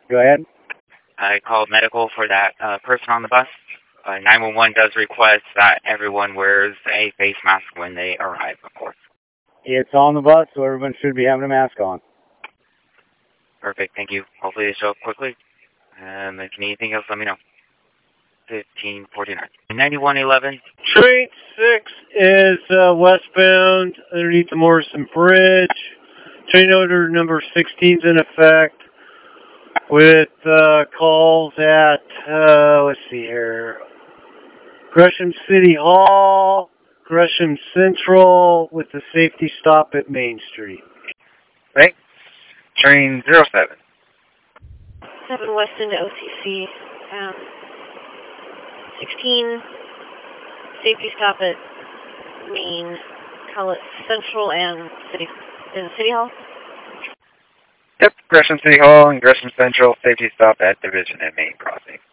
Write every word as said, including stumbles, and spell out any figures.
Go ahead. I called medical for that uh, person on the bus. Uh, nine one one does request that everyone wears a face mask when they arrive, of course. It's on the bus, so everyone should be having a mask on. Perfect, thank you. Hopefully they show up quickly. Um, if you need anything else, let me know. fifteen forty-nine. ninety-one eleven. Train six is uh, westbound underneath the Morrison Bridge. Train order number sixteen is in effect with uh, calls at, uh, let's see here, Gresham City Hall, Gresham Central, with the safety stop at Main Street. Thanks. Train zero seven. seven west into O C C. Um, sixteen, safety stop at Main, call it Central and City, in City Hall. Yep, Gresham City Hall and Gresham Central, safety stop at Division and Main Crossing.